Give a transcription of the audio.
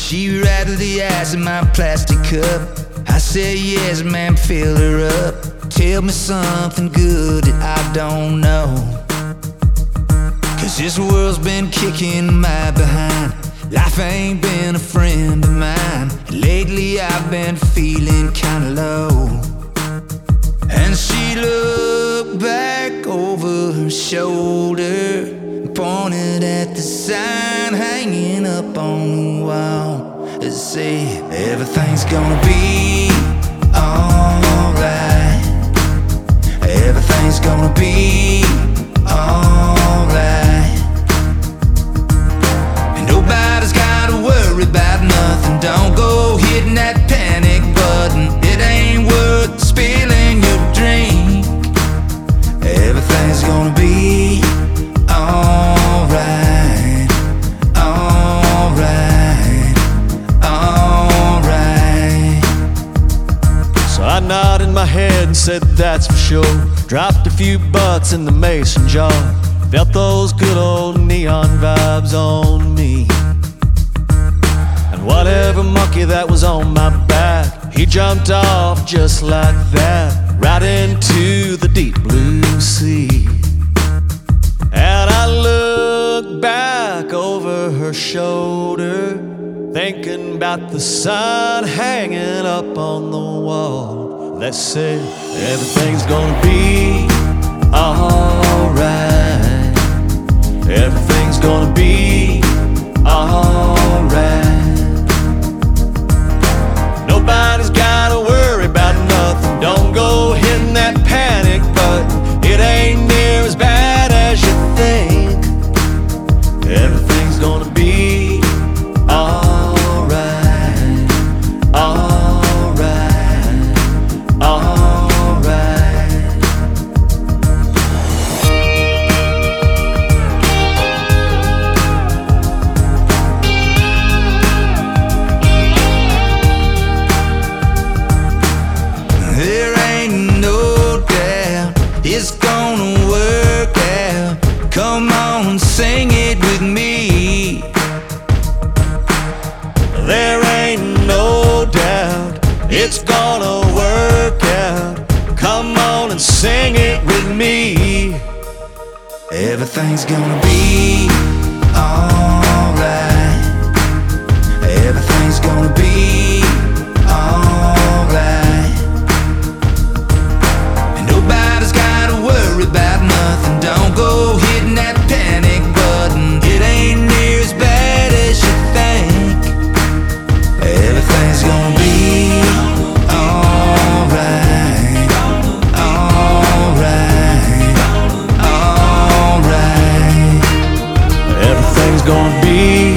She rattled the ice in my plastic cup. I said yes, ma'am, fill her up. Tell me something good that I don't know, 'cause this world's been kicking my behind. Life ain't been a friend of mine. Lately I've been feeling kinda low. And she looked back over her shoulder, pointed at the sign hanging up on the wall. It said, everything's gonna be alright. Everything's gonna be alright. And nobody's gotta worry about nothing. Don't go hitting that panic button. It ain't worth spilling your drink. Everything's gonna be alright. Alright. Alright. So I nodded my head and said that's for sure. Dropped a few bucks in the mason jar. Felt those good old neon vibes on me. And whatever monkey that was on my back, he jumped off just like that, right into the deep blue sea. And I looked back over her shoulder, thinking about the sign hanging up on the wall that said, everything's gonna be alright. Everything's gonna be alright. Nobody's gotta worry about nothing. Don't go hitting that panic button. It ain't near as bad as you think. Everything's gonna be alright. Alright. Alright. There ain't no doubt it's gonna work out. Come on and sing it with me. There ain't no doubt it's gonna work out. Come on and sing it with me. Everything's gonna be alright. Everything's gonna be alright. And nobody's gotta worry about nothing. Don't go hitting that panic button. It ain't near as bad as you think. Everything's gonna be alright. Alright. Alright. Everything's gonna be